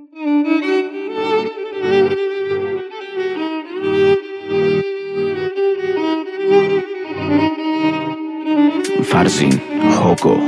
فرزین هوگو.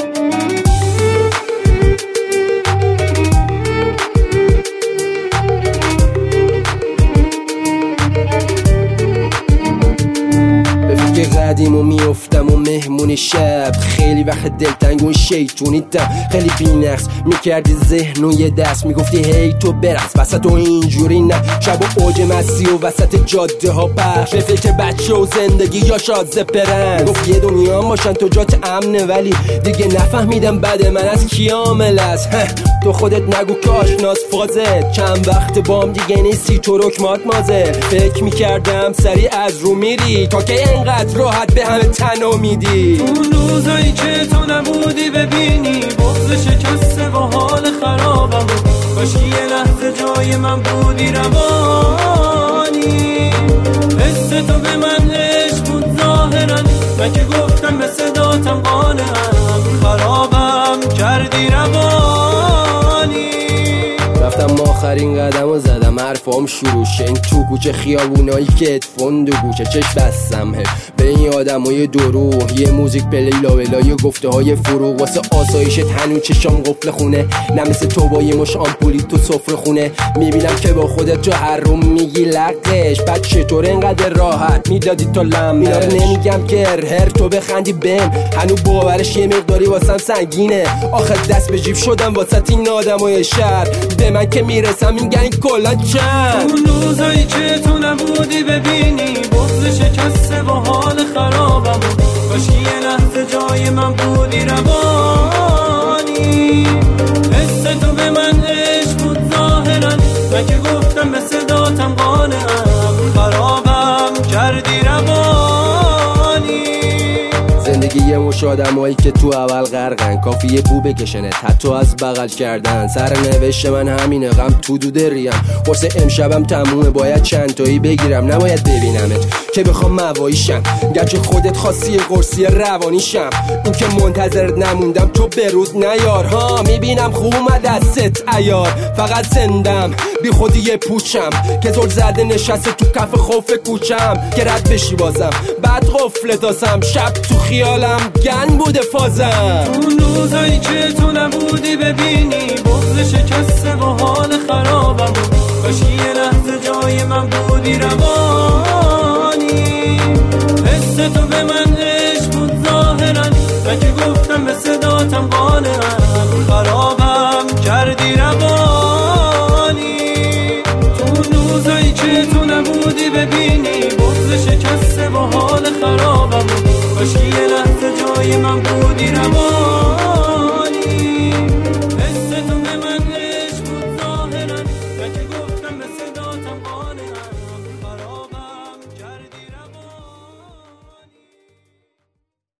قدیم و میافتم و مهمون شب، خیلی وقت دلتنگ و شیطونیتم، خیلی بی‌نقص میکردی ذهن و یه دست میگفتی هی تو برقص وسط و اینجوری نه، شب و اوج مستی و وسط جاده ها پخش، به فکر بچه و زندگی یا شازه پرنس، گفت یه دنیا باشن تو جات امنه، ولی دیگه نفهمیدم بعد من از کی عامل است. تو خودت نگو که آشناس فازت، چند وقت بام دیگه نیستی تو رکمات مازه، فکر میکردم سری از رو میری تا که اینقدر راحت به همه تنو میدی. تو روزایی که تو نبودی ببینی بغض شکسته و حال خرابم، کاش یه لحظه جای من بودی روانی، حس تو به من عشق بود ظاهرا، من که گفتم به صداتم قانعم، خرابم کردی روانی. رفتم آخرین قدم و زدم حرفام شروع شه، این تو کوچه خیابونایی که ادفون دو گوشه، چشم بستم به این آدمای دروغ، یه موزیک پلی لاولا، یه گفته های فروغ، واسه آسایشت هنوز چشام قفل خونه، نه مثل تو با یه مش آمپولی تو سفره خونه، میبینم که با خودت تو هر روم میگی لقش، بعد چطور اینقدر راحت میدادی تو لمش، اینا نمیگم که هر تو بخندی بهم، هنوز باورش یه مقداری واسم سنگینه، آخر دست به جیب شدم واسه این آدمای شهر، به من که میرسم میگن این کلا چند. اون روزایی که تو نبودی ببینی بغض شکسته و حال خرابم، کاش یه لحظه جای من بودی روانی، حس تو به من عشق بود ظاهرا، من که گفتم به صداتم قانعم، خرابم کردی روانی. زندگی یه مش آدمایی که تو اول غرقن، کافیه بو بکشنت حتی از بغل کردن، سرنوشت من همینه، غم تو دود ریم، قرص امشبم تمومه، باید چند تایی بگیرم، نباید ببینمت که بخوام مواییشم، گرچه خودت خواستی قرصی روانیشم، این که منتظرت نموندم تو بروز نیار، ها میبینم خوب اومد دستت عیار، فقط زندم بی خودی یه پوچم که زل زده نشسته تو کف خوف کوچم، که رد بشی بازم بعد قفل داسم، شب تو خیالم گن بوده فازم. اون روزایی که تو نبودی ببینی بغض شکسته و حال خرابم، کاش یه لحظه جای من بودی روانی، حس تو به من عشق بود ظاهرا، من که گفتم به صداتم قانعم، خرابم کردی روانی. تو اون روزایی که تو نبودی ببینی بغض شکسته و حال خرابم، کاش یه لحظه جای من بودی روانی.